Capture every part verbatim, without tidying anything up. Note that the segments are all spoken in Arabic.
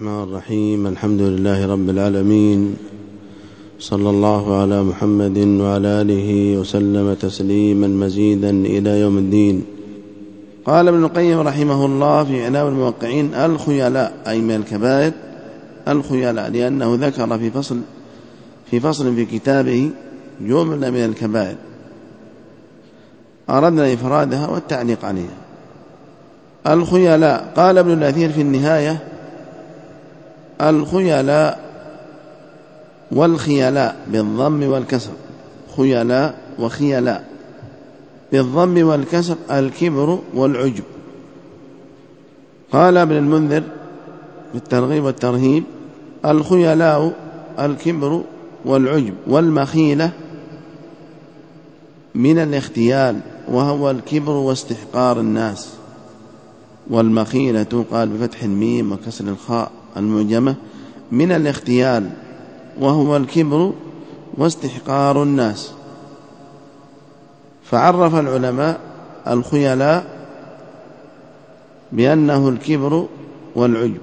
الرحمن الرحيم. الحمد لله رب العالمين، صلى الله على محمد وعلى آله وسلم تسليما مزيدا إلى يوم الدين. قال ابن القيم رحمه الله في إعلام الموقعين: الخيلاء أي من الكبائر الخيلاء، لأنه ذكر في فصل في فصل في كتابه جملة من الكبائر أردنا إفرادها والتعليق عليها. الخيلاء، قال ابن الأثير في النهاية: الخيلاء والخيلاء بالضم والكسر، خيلاء وخيلاء بالضم والكسر الكبر والعجب. قال ابن المنذر في الترغيب والترهيب: الخيلاء الكبر والعجب، والمخيلة من الاختيال وهو الكبر واستحقار الناس. والمخيلة قال بفتح الميم وكسر الخاء المعجمة من الاختيال وهو الكبر واستحقار الناس. فعرف العلماء الخيلاء بأنه الكبر والعجب،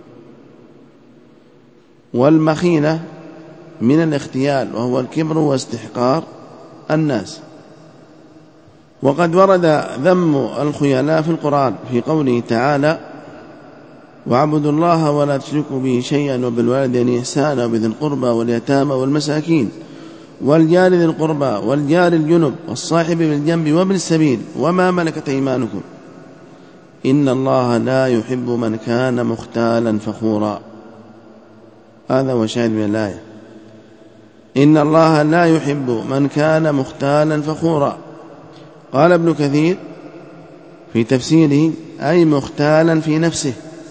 والمخيلة من الاختيال وهو الكبر واستحقار الناس. وقد ورد ذم الخيلاء في القرآن في قوله تعالى: واعبدوا الله ولا تشركوا به شيئا وبالوالدين إحسانا وبذي القربى واليتامى والمساكين والجار ذي القربى والجار الجنب والصاحب بالجنب وابن السبيل وما ملكت أيمانكم إن الله لا يحب من كان مختالا فخورا. هذا هو شاهد من الآية: إن الله لا يحب من كان مختالا فخورا. قال ابن كثير في تفسيره: أي مختالا في نفسه،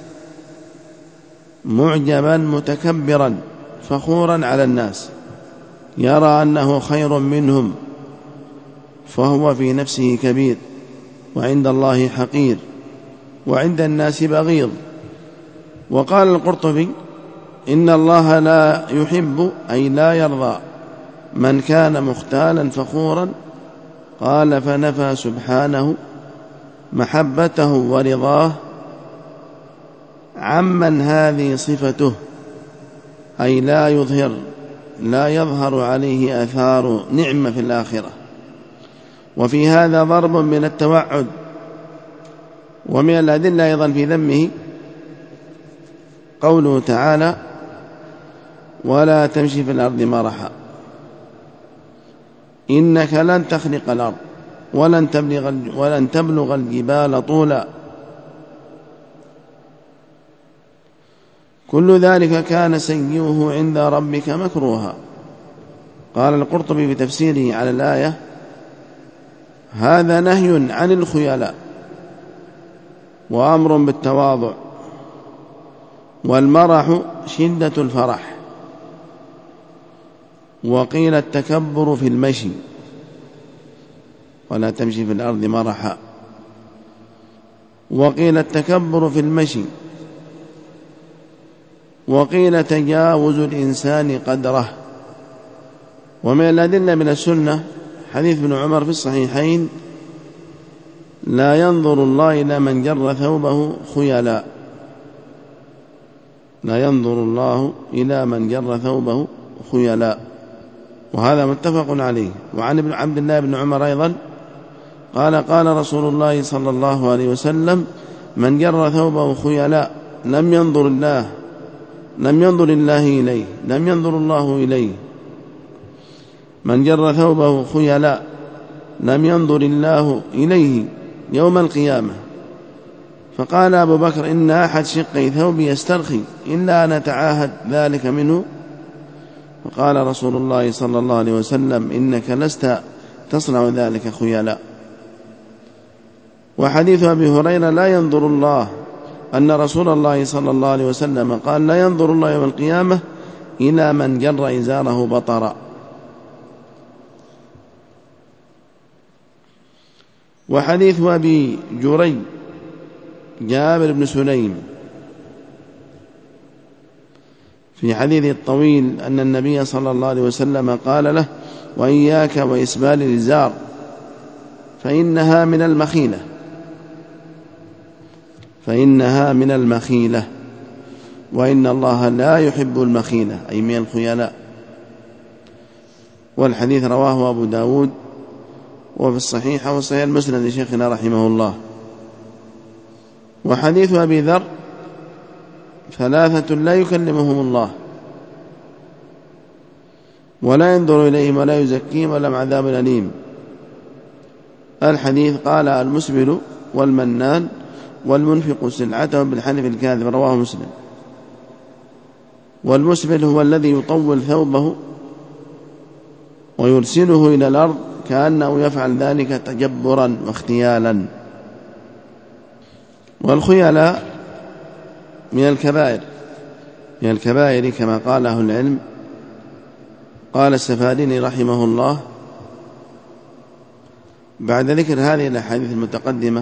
معجبا متكبرا فخورا على الناس، يرى أنه خير منهم فهو في نفسه كبير وعند الله حقير وعند الناس بغيض. وقال القرطبي: إن الله لا يحب أي لا يرضى من كان مختالا فخورا. قال: فنفى سبحانه محبته ورضاه عمن هذه صفته، أي لا يظهر لا يظهر عليه آثار نعمة في الآخرة. وفي هذا ضرب من التوعد. ومن الأدلة أيضا في ذمه قوله تعالى: ولا تمشي في الأرض مرحا إنك لن تخلق الأرض ولن تبلغ, ولن تبلغ الجبال طولا كل ذلك كان سيئه عند ربك مكروها. قال القرطبي في تفسيره على الآية: هذا نهي عن الخيلاء وأمر بالتواضع، والمرح شدة الفرح. وقيل التكبر في المشي، ولا تمشي في الأرض مرحا. وقيل التكبر في المشي. وقيل تجاوز الإنسان قدره. ومن الأدلة من السنة حديث ابن عمر في الصحيحين: لا ينظر الله إلى من جر ثوبه خيلاء لا ينظر الله إلى من جر ثوبه خيلاء. وهذا متفق عليه. وعن ابن عبد الله بن عمر أيضا قال: قال رسول الله صلى الله عليه وسلم: من جر ثوبه خيلاء لم ينظر الله لم ينظر الله إليه لم ينظر الله إليه من جر ثوبه خيلاء لم ينظر الله إليه يوم القيامة. فقال أبو بكر: إن أحد شقي ثوبي يسترخي إلا أن أتعاهد ذلك منه. فقال رسول الله صلى الله عليه وسلم: إنك لست تصنع ذلك خيلاء. وحديث أبي هريرة: لا ينظر الله أن رسول الله صلى الله عليه وسلم قال: لا ينظر الله يوم القيامة إلى من جر إزاره بطرا. وحديث أبي جري جابر بن سليم في حديث الطويل أن النبي صلى الله عليه وسلم قال له: وإياك وإسبال الإزار فإنها من المخيلة فإنها من المخيلة وإن الله لا يحب المخيلة أي من الخيلاء. والحديث رواه أبو داود وفي الصحيح وصحيح المسند لشيخنا رحمه الله. وحديث أبي ذر ثلاثة لا يكلمهم الله ولا ينظر إليهم ولا يزكيهم ولهم عذاب أليم. الحديث قال المسبل والمنان والمنفق سلعته بالحلف الكاذب، رواه مسلم. والمسبل هو الذي يطول ثوبه ويرسله إلى الأرض كأنه يفعل ذلك تجبرا واختيالا. والخيلاء من الكبائر من الكبائر كما قال أهل العلم. قال السفاريني رحمه الله بعد ذكر هذه الأحاديث المتقدمة: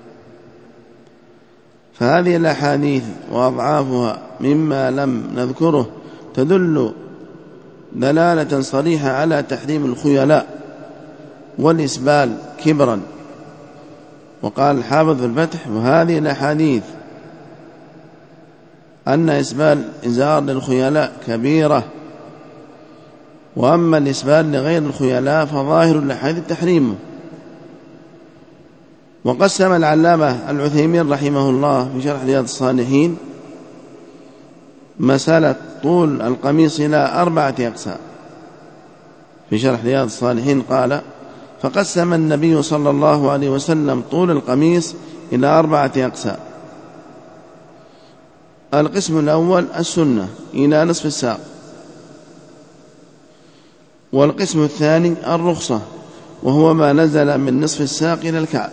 فهذه الأحاديث وأضعافها مما لم نذكره تدل دلالة صريحة على تحريم الخيلاء والإسبال كبرا. وقال الحافظ في الفتح: وهذه الأحاديث أن إسبال إزار للخيلاء كبيرة، وأما الإسبال لغير الخيلاء فظاهر الأحاديث تحريمه. وقسم العلامة العثيمين رحمه الله في شرح رياض الصالحين مسألة طول القميص إلى أربعة أقسام. في شرح رياض الصالحين قال: فقسم النبي صلى الله عليه وسلم طول القميص إلى أربعة أقسام. القسم الأول السنة إلى نصف الساق، والقسم الثاني الرخصة وهو ما نزل من نصف الساق إلى الكعب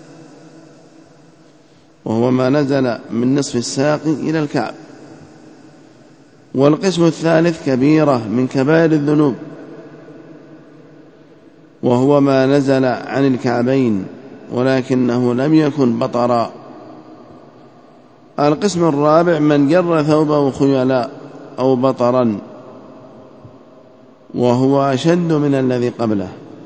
وهو ما نزل من نصف الساق إلى الكعب والقسم الثالث كبيرة من كبائر الذنوب وهو ما نزل عن الكعبين ولكنه لم يكن بطرا. القسم الرابع من جر ثوبه خيلاء أو بطرا وهو أشد من الذي قبله.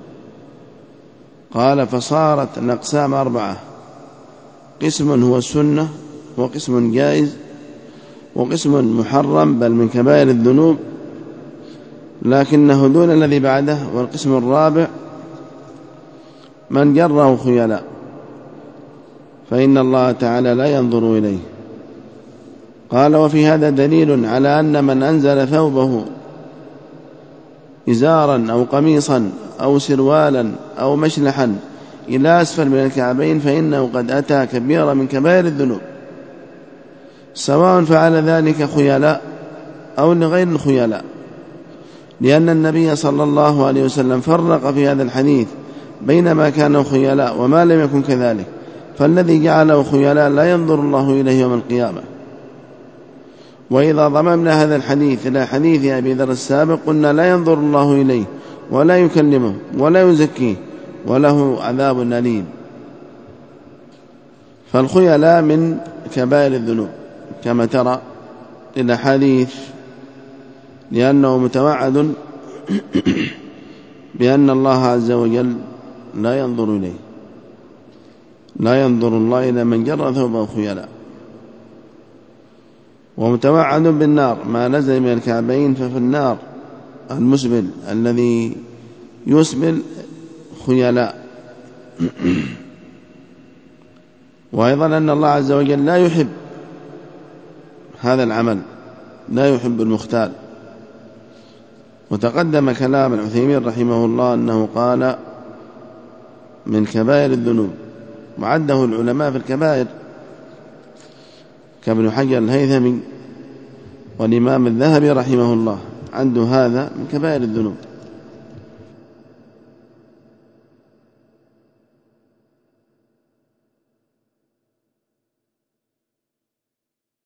قال: فصارت الأقسام أربعة: قسم هو السنة، وقسم جائز، وقسم محرم بل من كبائر الذنوب لكنه دون الذي بعده، والقسم الرابع من جره خيلاء فإن الله تعالى لا ينظر إليه. قال: وفي هذا دليل على أن من أنزل ثوبه إزارا أو قميصا أو سروالا أو مشلحا إلى أسفل من الكعبين فإنه قد أتى كبيرة من كبائر الذنوب، سواء فعل ذلك خيلاء أو لغير الخيلاء، لأن النبي صلى الله عليه وسلم فرق في هذا الحديث بين ما كان خيلاء وما لم يكن كذلك، فالذي جعله خيلاء لا ينظر الله إليه يوم القيامة. وإذا ضممنا هذا الحديث إلى حديث أبي ذر السابق قلنا لا ينظر الله إليه ولا يكلمه ولا يزكيه وله عذاب أليم. فالخيلاء من كبائر الذنوب كما ترى الأحاديث، لأنه متوعد بأن الله عز وجل لا ينظر إليه، لا ينظر الله إلى من جر ثوبه خيلاء، ومتوعد بالنار ما نزل من الكعبين ففي النار المسبل الذي يسبل خيلاء. وأيضا أن الله عز وجل لا يحب هذا العمل، لا يحب المختال. وتقدم كلام العثيمين رحمه الله أنه قال من كبائر الذنوب، وعده العلماء في الكبائر كابن حجر الهيثمي والإمام الذهبي رحمه الله، عنده هذا من كبائر الذنوب.